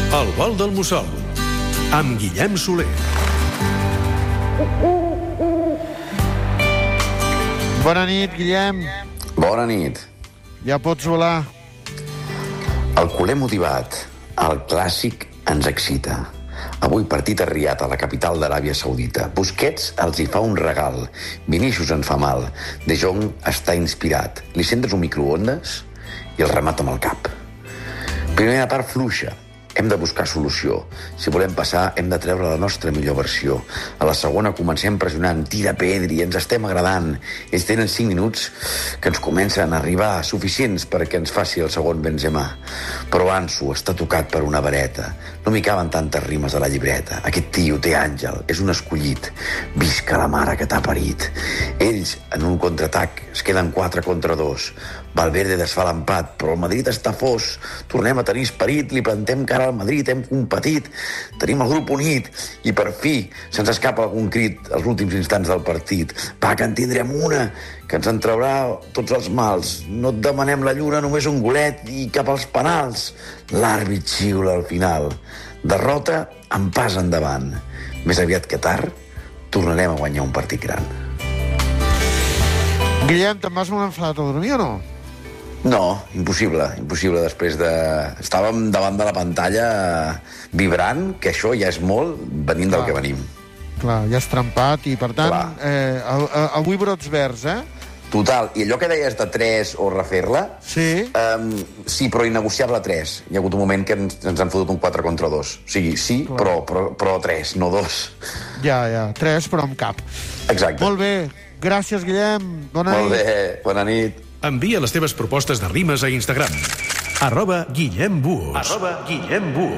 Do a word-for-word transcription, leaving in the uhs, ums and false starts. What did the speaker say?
El vol del mussol, amb Guillem Soler. Bona nit, Guillem. Bona nit. Ja pots volar. El culer motivat, el clàssic ens excita. Avui partit arriat a la capital d'Aràbia Saudita. Busquets els hi fa un regal. Vinícius en fa mal. De Jong està inspirat. Li sentes un microondes i el remata amb el cap. Primera part fluixa. Hem de buscar solució. Si volem passar, hem de treure la nostra millor versió. A la segona comencem pressionant. Tira Pedri, ens estem agradant. Ells tenen cinc minuts que ens comencen a arribar, suficients perquè ens faci el segon Benzema. Però Ansu està tocat per una vareta. No m'hi caben tantes rimes a la llibreta. Aquest tio té àngel, és un escollit. Visca la mare que t'ha parit. Ells, en un contraatac, es queden quatre contra dos. Valverde desfà l'empat, però el Madrid està fos. Tornem a tenir esperit, li plantem cara al Madrid, hem competit, tenim el grup unit, i per fi se'ns escapa algun crit als últims instants del partit. Va, que en tindrem una, que ens en traurà tots els mals. No et demanem la lluna, només un golet i cap als penals. L'àrbit xiula al final. Derrota amb pas endavant. Més aviat que tard, tornarem a guanyar un partit gran. Guillem, te'n vas molt enfadat a dormir o no? No, impossible, impossible. Després de... Estàvem davant de la pantalla vibrant, que això ja és molt, venint del que venim. Clar, ja has trempat i, per tant, eh, avui brots verds, eh? Total. I allò que deies de tres o refer-la... Sí. Um, sí, però innegociable tres. Hi ha hagut un moment que ens, ens han fotut un quatre contra dos. O sigui, sí, però, però, però tres, no dos. Ja, ja. Tres, però amb cap. Exacte. Molt bé. Gràcies, Guillem. Bona nit. Molt bé. Bona nit. Envia les teves propostes de rimes a Instagram. Arroba Guillem Buos. Arroba Guillem Buos.